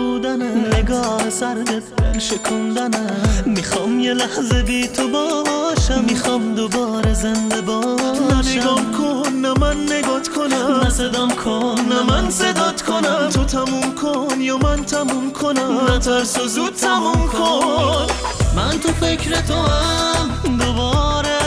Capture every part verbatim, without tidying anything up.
بودنه، نگاه سردت دل شکوندنه. میخوام یه لحظه بی تو باشم، میخوام دوباره زنده باشم. نه نگام کن نه من نگات کنم، نه صدام کن نه من صدات کنم. تو تموم کن یا من تموم کنم، نه ترس و زود تموم کن. من تو فکر تو هم دوباره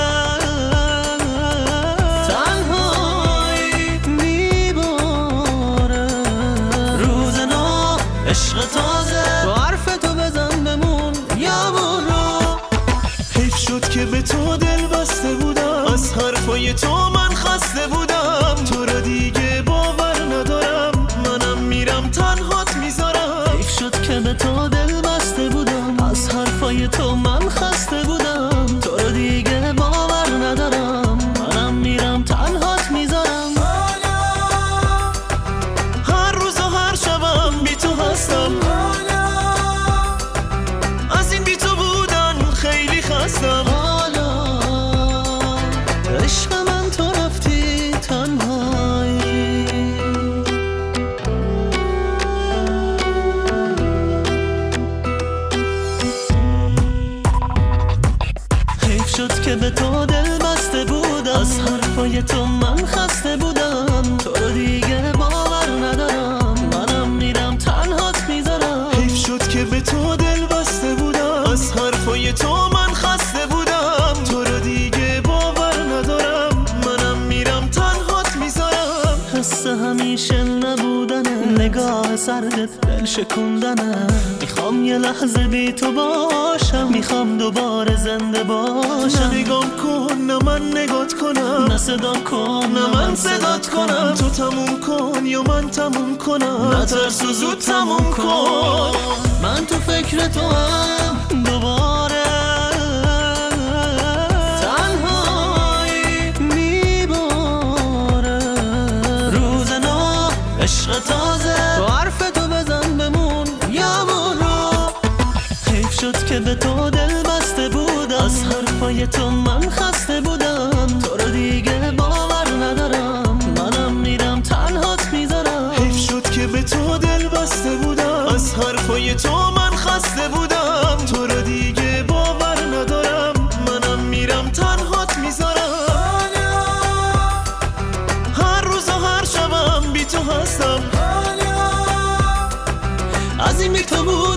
تنهایی میباره. روز نو عشق تازه با حرف تو بزن بمون یا برو. حیف شد که به تو دل بسته بودم، از حرفای تو من خسته بودم. تو را دیگه باور ندارم، منم میرم تنهات میذارم. حیف شد که به تو دل بسته بودم، از حرفای تو من خسته بودم. تو رو دیگه باور ندارم، منم میرم تنهات میذارم. هر روز و هر شبم بی تو هستم، از این بی تو بودن خیلی خستم. حالا عشق من تو رفتی تنهایی. حیف شد که به تو دل بسته بودم، از حرفای تو من خسته بودم. تو رو دیگه باور ندارم، منم میرم تنهات میذارم. حیف شد که به تو دل بسته بودم، از حرفای تو من خسته بودم. تو رو دیگه باور ندارم، منم میرم تنهات میذارم. حس همیشه نبودنه، نگاه سردت دل شکوندنه. میخوام یه لحظه بی تو باشم، میخوام دوباره زنده باشم. نه نگام کن نه من نگات کنم، نه صدام کن نه من صدات کنم. تو تموم کن یا من تموم کنم، نه ترس و زود تموم کن. من تو فکر تو هم دوباره تنهایی میباره. روز نو عشق تازه با حرف تو بزن بمون یا برو. حیف شد که به تو دل بسته بودم، از حرفای تو من خسته بودم. تو رو دیگه باور ندارم، منم میرم تنهات میذارم. حیف شد که به تو دل بسته بودم، از حرفای تو من خسته بودم. تو رو دیگه باور ندارم، منم میرم تنهات میذارم. هر روز و هر شبم بی تو هستم، از این بی تو بود